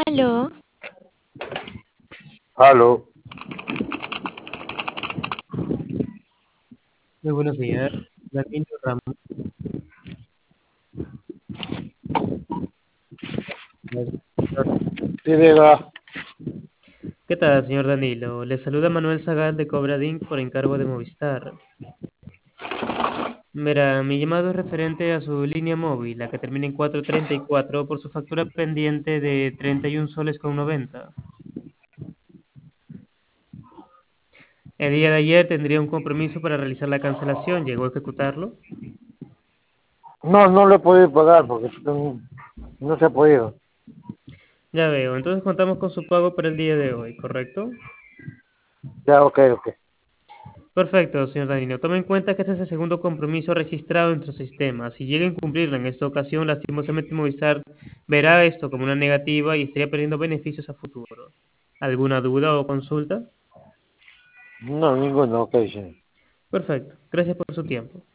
Aló, Aló, Muy buenos días, Danilo Ramos. sí, diga. ¿Qué tal, señor Danilo? Le saluda Manuel Zagal de Cobradín por encargo de Movistar. Verá, mi llamado es referente a su línea móvil, la que termina en 434, por su factura pendiente de 31 soles con 90. El día de ayer tendría un compromiso para realizar la cancelación. ¿Llegó a ejecutarlo? No, no le he podido pagar porque no se ha podido. Ya veo, entonces contamos con su pago para el día de hoy, ¿correcto? Ya, ok, ok. Perfecto, señor Danilo. Tome en cuenta que este es el segundo compromiso registrado en nuestro sistema. Si llega a incumplirlo en esta ocasión, lastimosamente Movistar verá esto como una negativa y estaría perdiendo beneficios a futuro. ¿Alguna duda o consulta? No, ninguno, ok, sí. Perfecto. Gracias por su tiempo.